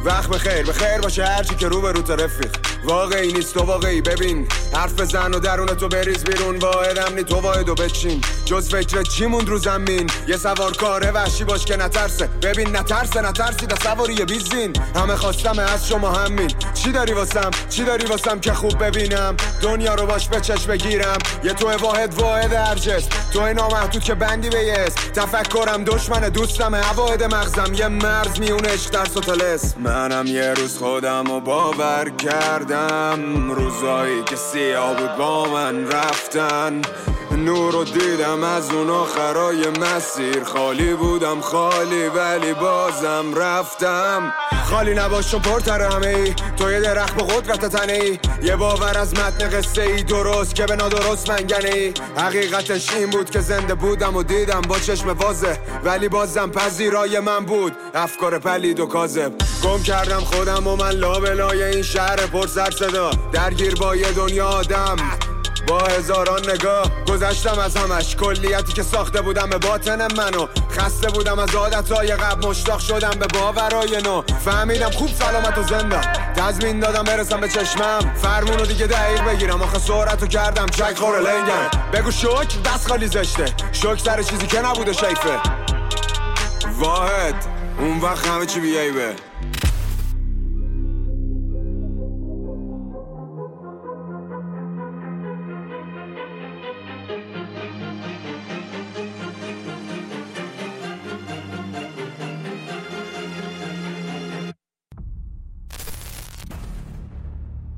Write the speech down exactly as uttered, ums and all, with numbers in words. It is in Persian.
وقت بخیر بخیر باشه هرچی که رو به رو تا رفیق. واقعی نیست تو واقعی، ببین حرف بزن و درون تو بریز بیرون. واحدم نی تو واحد و بچین، جز فکر چی موند رو زمین. یه سوار کاره وحشی باش که نترسه، ببین نترسه نترسی دا سواری بیزین. همه خواستم از شما همین، چی داری واسم چی داری واسم که خوب ببینم دنیا رو باش به چشم بگیرم. یه تو واحد واحد هر جسم، تو نامحدود که بندی به یه اسم. تفکرم دشمن دوستم، عواید مغزم یه مرز میون عشق درس و طلسم. منم یه روز خودم رو باور کردم، روزایی که سیاه بود با من رفتن. نور رو دیدم از اون آخرای مسیر، خالی بودم خالی ولی بازم رفتم. خالی نباش و پرتر همه ای، تو یه درخت با قدرت تنه ای. یه باور از متن قصه ای درست که به نادرست منگنه ای. حقیقتش این بود که زنده بودم و دیدم با چشم واضح، ولی بازم پذیرای من بود افکار پلید و کاذب. گم کردم خودم و من لابلای این شهر پر سر صدا، درگیر با یه دنیا آدم با هزاران نگاه. گذشتم از همش، کلیتی که ساخته بودم به باطن منو. خسته بودم از عادتهای قبل، مشتاق شدم به باورای نو. فهمیدم خوب سلامت و زنده، تضمین دادم برسم به چشمم. فرمونو دیگه دقیق بگیرم، آخه سرعتو کردم چک خوره لنگم. بگو شک دست خالی زشته، شک سر چیزی که نبوده شیفه. واحد اون وقت همه چی بیایبه.